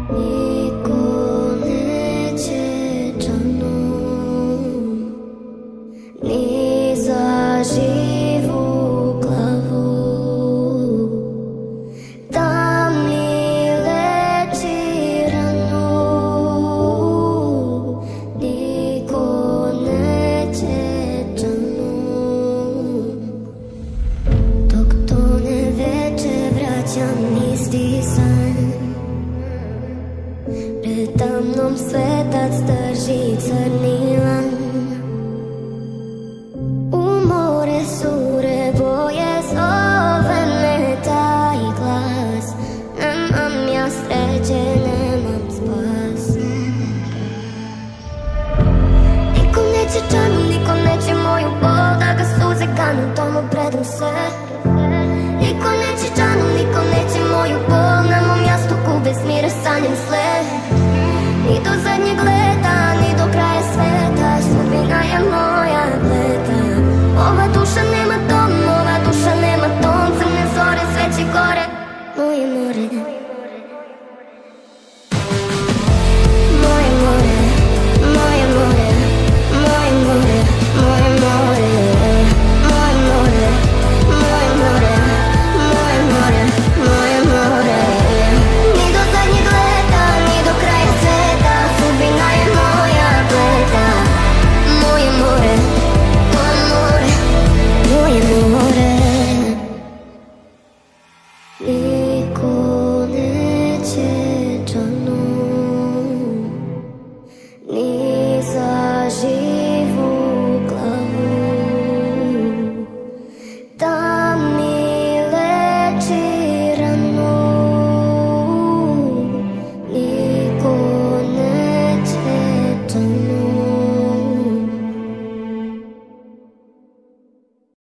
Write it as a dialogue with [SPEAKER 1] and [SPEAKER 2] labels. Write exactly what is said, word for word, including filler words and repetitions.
[SPEAKER 1] Niko neće džanom, ni za živu glavu, da mi leči ranu. Niko neće džanom, dok tone veče vraćam isti san. Predamnom svetac drži crni lan. U more sure boje zove me taj glas. Nemam ja sreće, nemam spas. Niko neće džanu, niko neće moju bol, da ga suze ganu, tomu predam se. Niko neće džanu, niko neće moju bol, na mom jastuku bez mira sanjam sle. Ni do zadnjeg leta, ni do kraja sveta, sudbina je moja bleda. Ova duša nema dom, ova duša nema ton, crne zore, sve će gore, moje more.